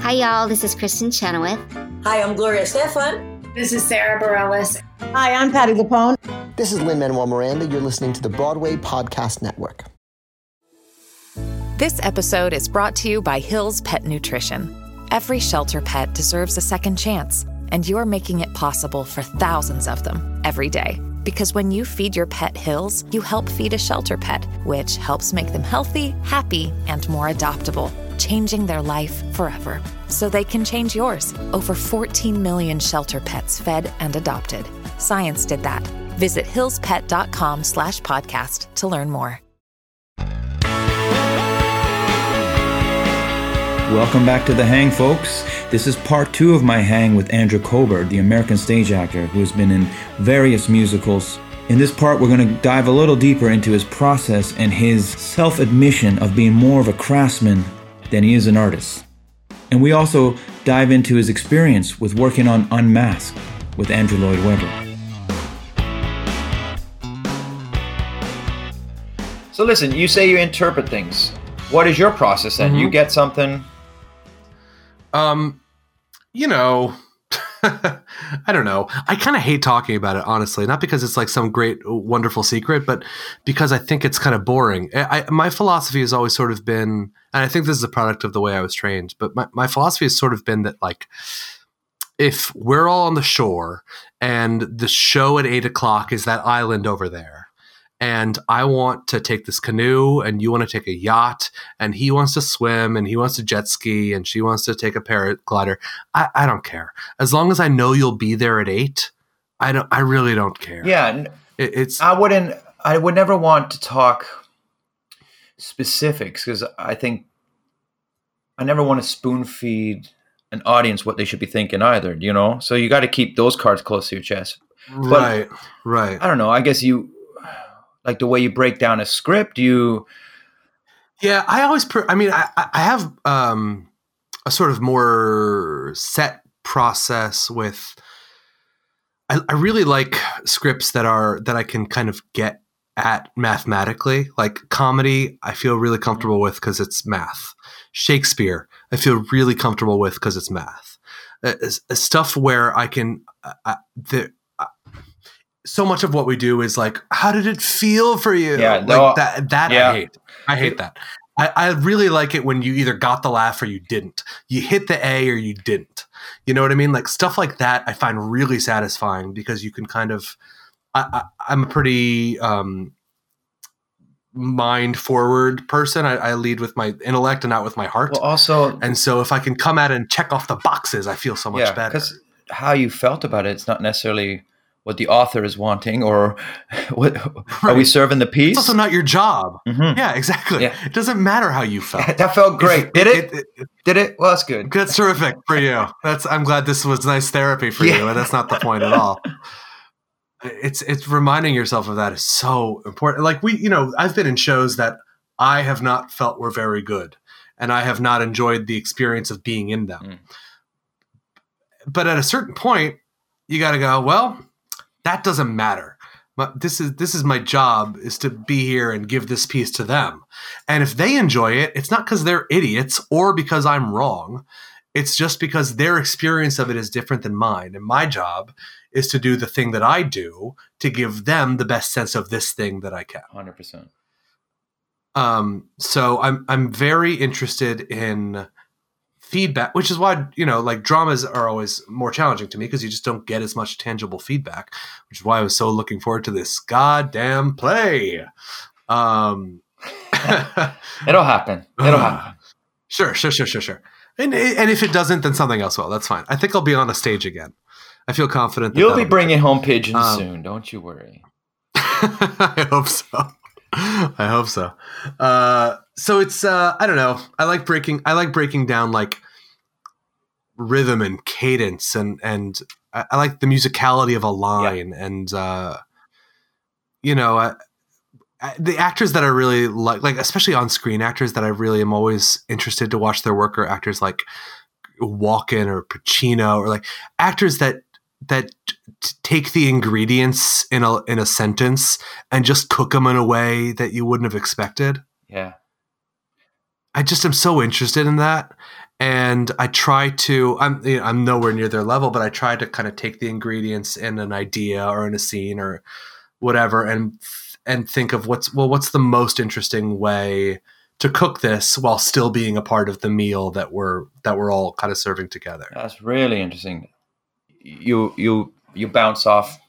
Hi, y'all. This is Kristen Chenoweth. Hi, I'm Gloria Estefan. This is Sarah Bareilles. Hi, I'm Patti LuPone. This is Lin-Manuel Miranda. You're listening to the Broadway Podcast Network. This episode is brought to you by Hill's Pet Nutrition. Every shelter pet deserves a second chance, and you're making it possible for thousands of them every day. Because when you feed your pet Hill's, you help feed a shelter pet, which helps make them healthy, happy, and more adoptable, changing their life forever. So they can change yours. Over 14 million shelter pets fed and adopted. Science did that. Visit hillspet.com/podcast to learn more. Welcome back to The Hang, folks. This is part 2 of my hang with Andrew Kober, the American stage actor who has been in various musicals. In this part, we're going to dive a little deeper into his process and his self-admission of being more of a craftsman than he is an artist. And we also dive into his experience with working on Unmasked with Andrew Lloyd Webber. So listen, you say you interpret things. What is your process then? You get something... I don't know. I kind of hate talking about it, honestly. Not because it's like some great, wonderful secret, but because I think it's kind of boring. My philosophy has always sort of been, and I think this is a product of the way I was trained, but my philosophy has sort of been that, like, if we're all on the shore and the show at 8:00 is that island over there, and I want to take this canoe and you want to take a yacht and he wants to swim and he wants to jet ski and she wants to take a paraglider. I don't care. As long as I know you'll be there at 8, I really don't care. Yeah. I would never want to talk specifics because I think I never want to spoon feed an audience what they should be thinking either, you know? So you got to keep those cards close to your chest. Right. I don't know. I guess like the way you break down a script, Yeah, I always, I have a sort of more set process with, I really like scripts that I can kind of get at mathematically. Like comedy, I feel really comfortable with because it's math. Shakespeare, I feel really comfortable with because it's math. Stuff where I can, so much of what we do is like, how did it feel for you? Yeah, like that yeah. I hate that. I really like it when you either got the laugh or you didn't. You hit the A or you didn't. You know what I mean? Like stuff like that I find really satisfying because you can kind of, I'm a pretty mind forward person. I lead with my intellect and not with my heart. Well, also, and so if I can come at it and check off the boxes, I feel so much better. Because how you felt about it, it's not necessarily what the author is wanting or what are we serving the piece? It's also not your job. Mm-hmm. Yeah, exactly. Yeah. It doesn't matter how you felt. That felt great. Did it? Well, that's good. That's terrific for you. I'm glad this was nice therapy for you, and that's not the point at all. It's reminding yourself of that is so important. Like I've been in shows that I have not felt were very good, and I have not enjoyed the experience of being in them. But at a certain point, you got to go, well, that doesn't matter. This is my job, is to be here and give this piece to them. And if they enjoy it, it's not because they're idiots or because I'm wrong. It's just because their experience of it is different than mine. And my job is to do the thing that I do to give them the best sense of this thing that I can. 100%. So I'm very interested in feedback, which is why, like dramas are always more challenging to me because you just don't get as much tangible feedback, which is why I was so looking forward to this goddamn play. It'll happen. It'll happen. Sure. And if it doesn't, then something else will. That's fine. I think I'll be on a stage again. I feel confident. You'll be bringing home pigeons soon. Don't you worry. I hope so. So it's I don't know. I like breaking down like rhythm and cadence and I like the musicality of a line and the actors that I really like especially on screen actors that I really am always interested to watch their work are actors like Walken or Pacino or like actors that take the ingredients in a sentence and just cook them in a way that you wouldn't have expected. Yeah. I just am so interested in that. And I try to, I'm nowhere near their level, but I try to kind of take the ingredients in an idea or in a scene or whatever, and think of what's the most interesting way to cook this while still being a part of the meal that we're all kind of serving together. That's really interesting. You bounce off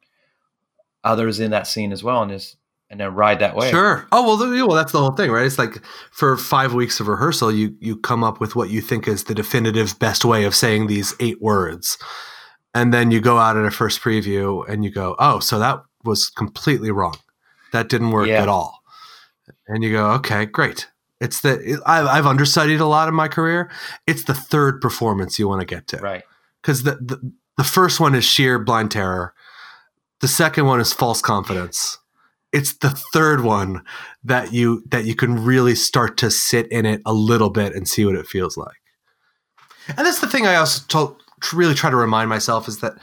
others in that scene as well, and then ride that way. Sure. Oh, well, that's the whole thing, right? It's like for 5 weeks of rehearsal, you come up with what you think is the definitive best way of saying these 8 words. And then you go out at a first preview and you go, oh, so that was completely wrong. That didn't work at all. And you go, okay, great. I've understudied a lot in my career. It's the third performance you want to get to. Right. Because the first one is sheer blind terror. The second one is false confidence. It's the third one that you can really start to sit in it a little bit and see what it feels like. And that's the thing I also really try to remind myself is that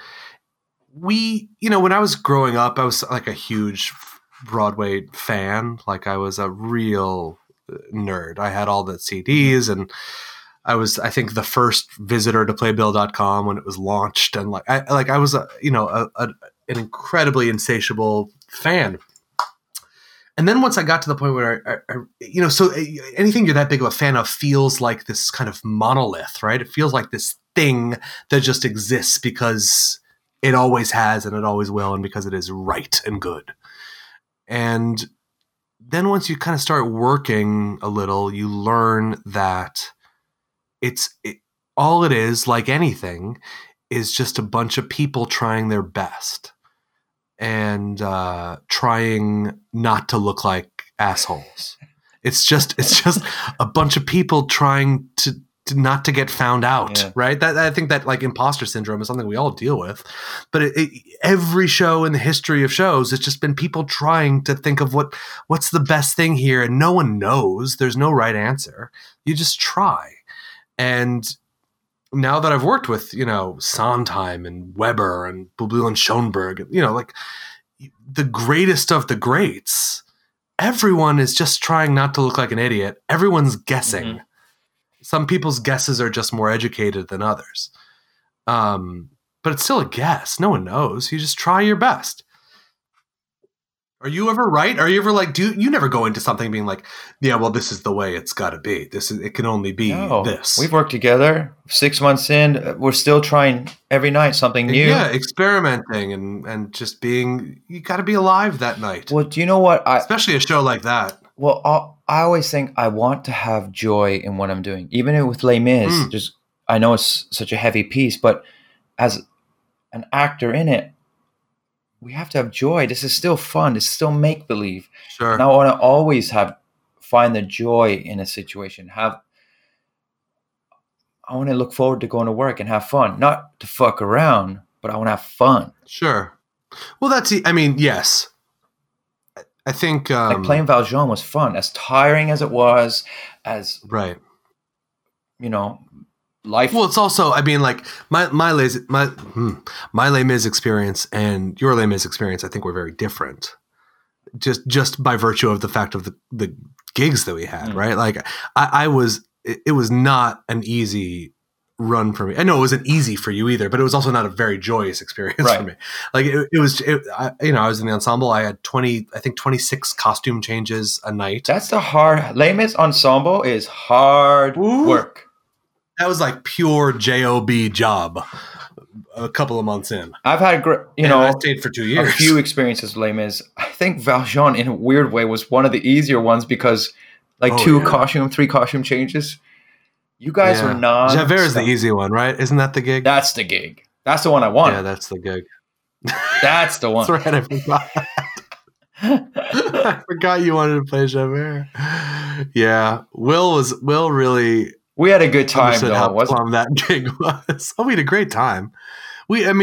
when I was growing up, I was like a huge Broadway fan. Like I was a real nerd. I had all the CDs, and I was, I think, the first visitor to Playbill.com when it was launched. And I was an incredibly insatiable fan. And then once I got to the point where so anything you're that big of a fan of feels like this kind of monolith, right? It feels like this thing that just exists because it always has and it always will, and because it is right and good. And then once you kind of start working a little, you learn that all it is, like anything, is just a bunch of people trying their best. And trying not to look like assholes. It's just a bunch of people trying to not to get found out, right? I think that like imposter syndrome is something we all deal with. But every show in the history of shows, it's just been people trying to think of what's the best thing here, and no one knows. There's no right answer. You just try. And now that I've worked with, Sondheim and Weber and Bublé and Schoenberg, like the greatest of the greats, everyone is just trying not to look like an idiot. Everyone's guessing. Mm-hmm. Some people's guesses are just more educated than others. But it's still a guess. No one knows. You just try your best. Are you ever right? Are you ever like, you never go into something being like, yeah, well, this is the way it's got to be. It can only be this. We've worked together 6 months in. We're still trying every night something new. Yeah, experimenting and just being, you got to be alive that night. Well, do you know what? Especially a show like that. Well, I always think I want to have joy in what I'm doing. Even with Les Mis, I know it's such a heavy piece, but as an actor in it, we have to have joy. This is still fun. It's still make-believe. Sure. And I want to always find the joy in a situation. I want to look forward to going to work and have fun. Not to fuck around, but I want to have fun. Sure. Well, yes. I think like playing Valjean was fun. As tiring as it was, as right. Life. Well, it's also, like my Les Mis experience and your Les Mis experience, I think, were very different. Just by virtue of the fact of the gigs that we had, right? Like it was not an easy run for me. I know it wasn't easy for you either, but it was also not a very joyous experience for me. Like I was in the ensemble. I had 26 costume changes a night. That's the hard. Les Mis ensemble is hard work. That was like pure job job. A couple of months in, I've had I stayed for 2 years. A few experiences with Les Mis. I think Valjean, in a weird way, was one of the easier ones because, three costume changes. You guys are not. Javert is the easy one, right? Isn't that the gig? That's the gig. That's the one I want. Yeah, that's the gig. That's the one. That's right. I forgot. I forgot you wanted to play Javert. Yeah, Will really. We had a good time, though. How plum that gig was. Oh, we had a great time. We had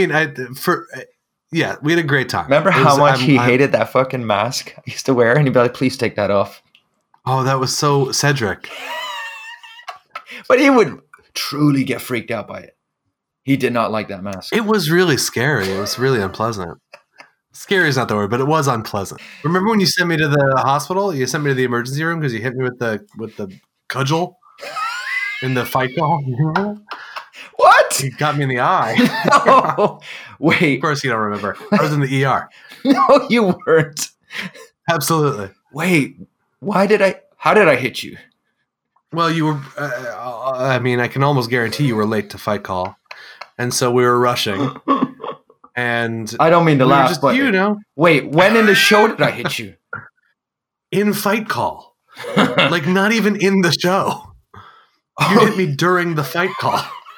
a great time. Remember how much he hated that fucking mask I used to wear, and he'd be like, "Please take that off." Oh, that was so Cedric. But he would truly get freaked out by it. He did not like that mask. It was really scary. It was really unpleasant. Scary is not the word, but it was unpleasant. Remember when you sent me to the hospital? You sent me to the emergency room because you hit me with the cudgel. in the fight call. What? He got me in the eye. No. Wait. Of course you don't remember. I was in the ER. No, you weren't. Absolutely. Wait. How did I hit you? Well, you were, I mean, I can almost guarantee you were late to fight call. And so we were rushing. And I don't mean to laugh, just, but wait, when in the show did I hit you? In fight call. Like not even in the show. You hit me during the fight call.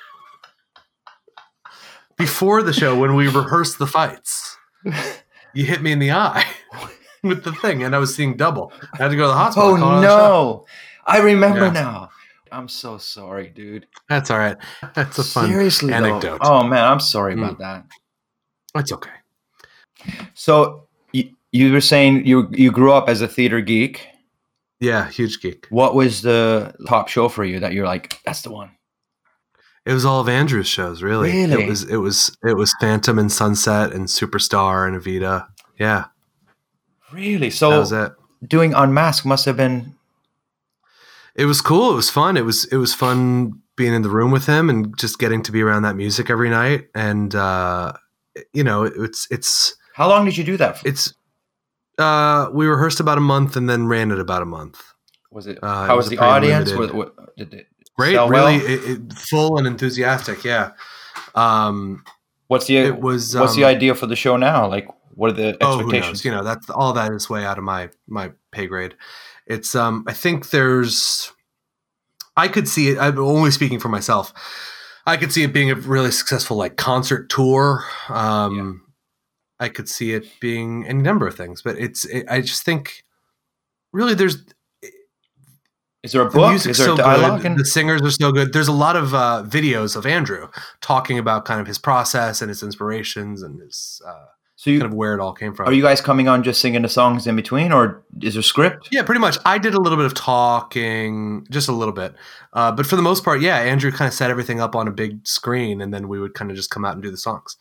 Before the show, when we rehearsed the fights, you hit me in the eye with the thing, and I was seeing double. I had to go to the hospital. Oh, no. I remember now. I'm so sorry, dude. That's all right. That's a fun anecdote. Oh, man, I'm sorry about that. That's okay. So you were saying you grew up as a theater geek. Yeah, huge geek. What was the top show for you that you're like, that's the one? It was all of Andrew's shows, really. Really? It was Phantom and Sunset and Superstar and Evita. Yeah. Really? So that was it. Doing Unmasked must have been. It was cool. It was fun. It was fun being in the room with him and just getting to be around that music every night. And it's. How long did you do that for? We rehearsed about a month and then ran it about a month. Was it? How was the audience? Did it great, really full and enthusiastic. Yeah. What's the idea for the show now? Like, what are the expectations? Who knows? That's all that is way out of my pay grade. It's I think I could see it. I'm only speaking for myself. I could see it being a really successful like concert tour. I could see it being any number of things, but I just think really is there a book? Is there a dialogue? The singers are so good. There's a lot of videos of Andrew talking about kind of his process and his inspirations and his kind of where it all came from. Are you guys coming on just singing the songs in between, or is there script? Yeah, pretty much. I did a little bit of talking, just a little bit. But for the most part, yeah, Andrew kind of set everything up on a big screen, and then we would kind of just come out and do the songs,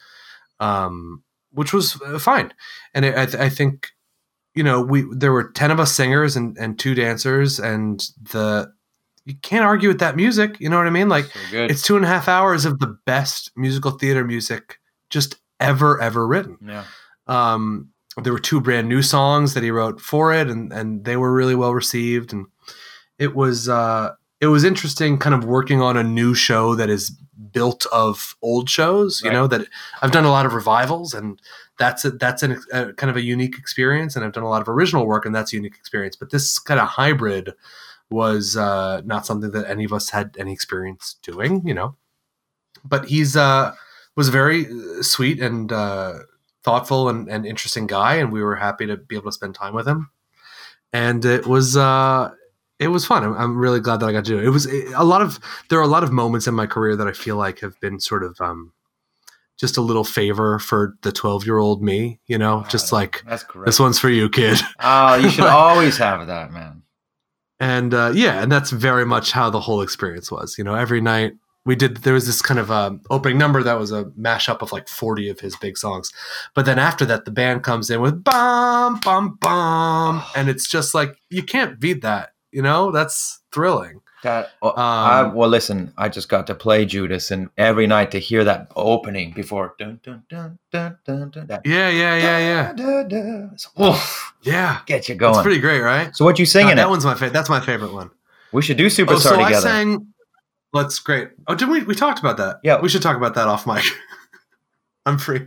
which was fine. And I think, there were 10 of us singers and 2 dancers, and you can't argue with that music. You know what I mean? Like, it's 2.5 hours of the best musical theater music just ever written. Yeah. There were 2 brand new songs that he wrote for it, and they were really well received. And it was interesting kind of working on a new show that is built of old shows, that I've done a lot of revivals, and that's a kind of a unique experience. And I've done a lot of original work, and that's a unique experience. But this kind of hybrid was not something that any of us had any experience doing, but he's was very sweet and thoughtful and interesting guy. And we were happy to be able to spend time with him. And it was fun. I'm really glad that I got to do it. There are a lot of moments in my career that I feel like have been sort of just a little favor for the 12-year-old me, just like, that's great. This one's for you, kid. Oh, you should always have that, man. And and that's very much how the whole experience was. Every night there was this kind of opening number that was a mashup of like 40 of his big songs. But then after that, the band comes in with bum, bum, bum. And it's just like, you can't beat that. That's thrilling. Well, listen, I just got to play Judas, and every night to hear that opening before. Dun, dun, dun, dun, dun, dun, dun, yeah. Dun, dun. Yeah. Get you going. It's pretty great, right? So what you singing? That one's my favorite. That's my favorite one. We should do Superstar together. I sang. That's great. Oh, did we talked about that? Yeah. We should talk about that off mic. I'm free.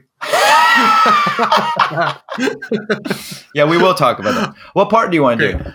Yeah, we will talk about that. What part do you want to do?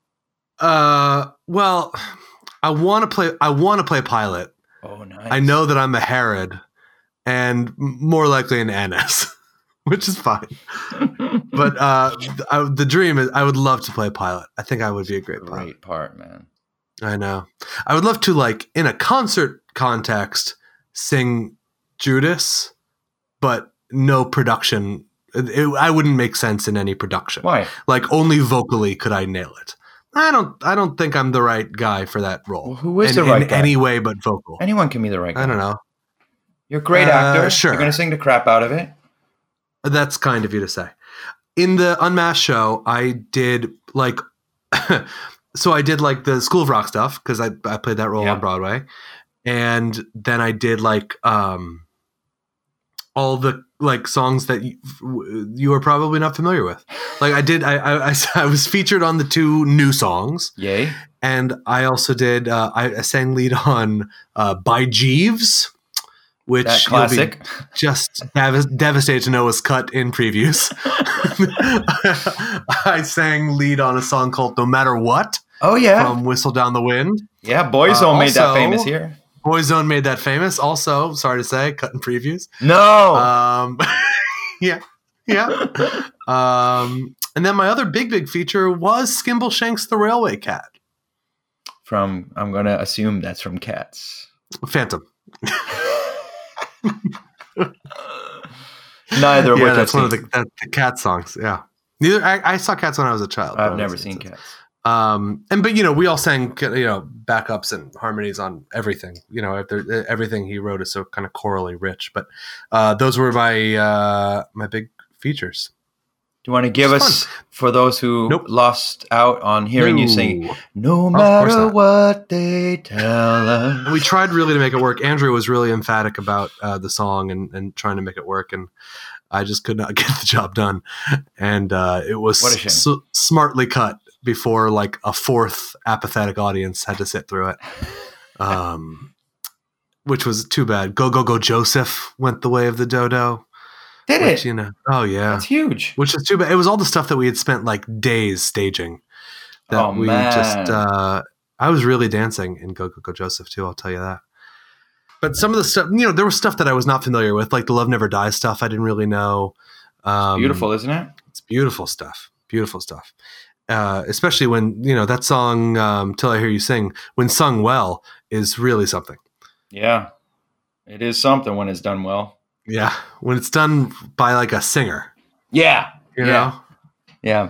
Well, I want to play Pilate. Oh, nice. I know that I'm a Herod and more likely an Annas, which is fine. But the dream is I would love to play Pilate. I think I would be a great Pilate. Great part, man. I know. I would love to, like, in a concert context, sing Judas, but no production. I wouldn't make sense in any production. Why? Like, only vocally could I nail it. I don't think I'm the right guy for that role. Well, who is the right guy? In any way but vocal. Anyone can be the right guy. I don't know. You're a great actor. Sure. You're going to sing the crap out of it. That's kind of you to say. In the Unmasked show, I did, like, so I did like the School of Rock stuff because I played that role on Broadway, and then I did like all the like songs that you are probably not familiar with. Like I was featured on the 2 new songs. Yay! And I also did I sang lead on By Jeeves, which that classic. You'll be just devastated to know was cut in previews. I sang lead on a song called No Matter What. Oh yeah, from Whistle Down the Wind. Yeah, Boyzone made that famous here. Boyzone made that famous. Also, sorry to say, cut in previews. No. Yeah. And then my other big feature was Skimbleshanks the Railway Cat. From, I'm going to assume that's from Cats. Phantom. Neither of which that's one of the Cat songs. Yeah. Neither. I saw Cats when I was a child. I've never seen Cats. But we all sang backups and harmonies on everything. Everything he wrote is so kind of chorally rich. But those were my my big features. Do you want to give us, for those who lost out on hearing you sing, no matter what they tell us? We tried really to make it work. Andrew was really emphatic about the song and trying to make it work, and I just could not get the job done. And it was smartly cut before like a 4th apathetic audience had to sit through it, which was too bad. Go, Go, Go, Joseph went the way of the dodo. Did it? Oh yeah, that's huge. Which is too bad. It was all the stuff that we had spent like days staging. I was really dancing in Go, Go, Go, Joseph too. I'll tell you that. But some of the stuff, there was stuff that I was not familiar with, like the Love Never Dies stuff. I didn't really know. It's beautiful, isn't it? It's beautiful stuff. Beautiful stuff. Especially when that song "Till I Hear You Sing," when sung well, is really something. Yeah, it is something when it's done well. Yeah, when it's done by like a singer. Yeah. You know? Yeah.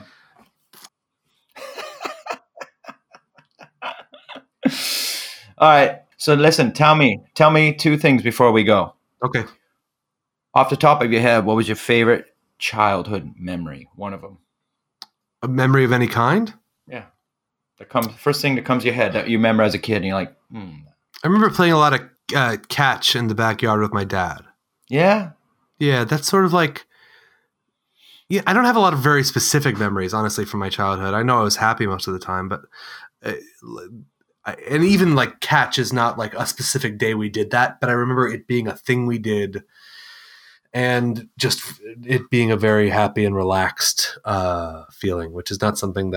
All right. So listen, tell me 2 things before we go. Okay. Off the top of your head, what was your favorite childhood memory? One of them. A memory of any kind? Yeah. First thing that comes to your head that you remember as a kid and you're like, I remember playing a lot of catch in the backyard with my dad. Yeah. Yeah, that's sort of like, I don't have a lot of very specific memories, honestly, from my childhood. I know I was happy most of the time, but, and even like catch is not like a specific day we did that, but I remember it being a thing we did and just it being a very happy and relaxed feeling, which is not something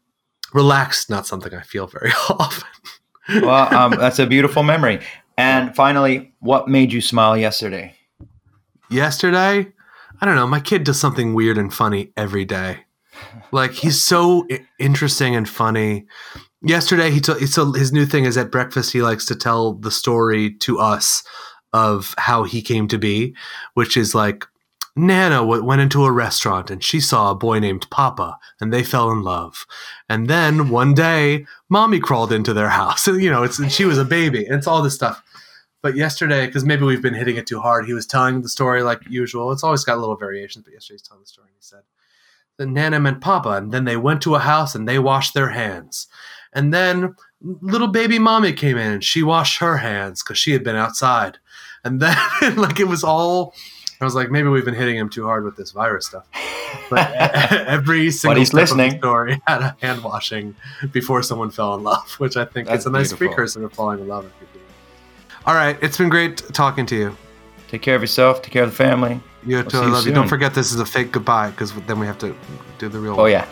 I feel very often. Well, that's a beautiful memory. And finally, what made you smile yesterday? Yesterday, I don't know. My kid does something weird and funny every day. Like he's so interesting and funny. Yesterday, his new thing is at breakfast. He likes to tell the story to us of how he came to be, which is like Nana went into a restaurant and she saw a boy named Papa and they fell in love. And then one day, Mommy crawled into their house and she was a baby. And it's all this stuff. But yesterday, because maybe we've been hitting it too hard, he was telling the story like usual. It's always got little variations, but yesterday he's telling the story and he said, then Nana met Papa, and then they went to a house and they washed their hands. And then little baby Mommy came in and she washed her hands because she had been outside. And then like it was all, I was like, maybe we've been hitting him too hard with this virus stuff. But every single step of the story had a hand washing before someone fell in love, which I think is a nice precursor to falling in love. All right. It's been great talking to you. Take care of yourself. Take care of the family. You too. I love you. Don't forget this is a fake goodbye because then we have to do the real one. Oh, yeah.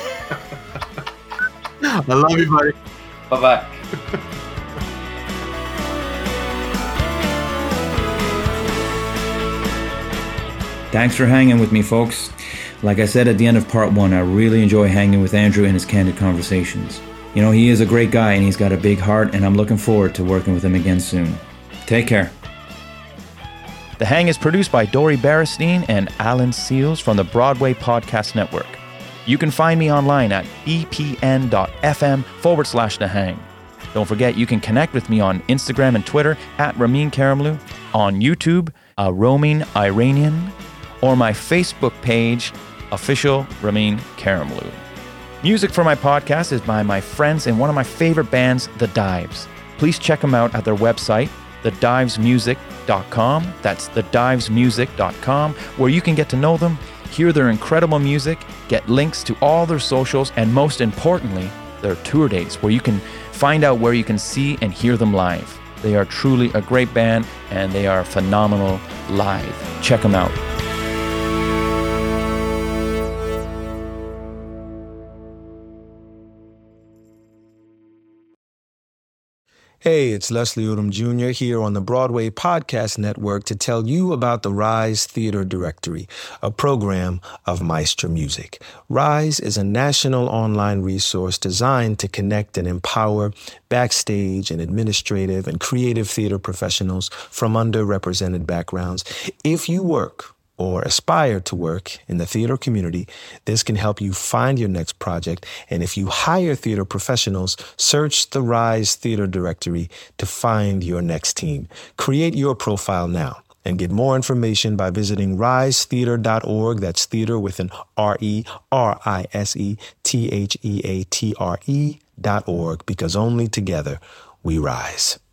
I love you, buddy. Bye-bye. Thanks for hanging with me, folks. Like I said at the end of part 1, I really enjoy hanging with Andrew and his candid conversations. He is a great guy and he's got a big heart, and I'm looking forward to working with him again soon. Take care. The Hang is produced by Dori Berestein and Alan Seals from the Broadway Podcast Network. You can find me online at bpn.fm/The Hang. Don't forget, you can connect with me on Instagram and Twitter at Ramin Karimloo, on YouTube, a roaming Iranian, or my Facebook page, official Ramin Karimloo. Music for my podcast is by my friends in one of my favorite bands, The Dives. Please check them out at their website, thedivesmusic.com. That's thedivesmusic.com, where you can get to know them, hear their incredible music, get links to all their socials, and most importantly, their tour dates, where you can find out where you can see and hear them live. They are truly a great band, and they are phenomenal live. Check them out. Hey, it's Leslie Odom Jr. here on the Broadway Podcast Network to tell you about the Rise Theater Directory, a program of Maestro Music. Rise is a national online resource designed to connect and empower backstage and administrative and creative theater professionals from underrepresented backgrounds. If you work or aspire to work in the theater community, this can help you find your next project. And if you hire theater professionals, search the Rise Theater Directory to find your next team. Create your profile now and get more information by visiting risetheater.org. That's theater with an RERISETHEATRE.org, because only together we rise.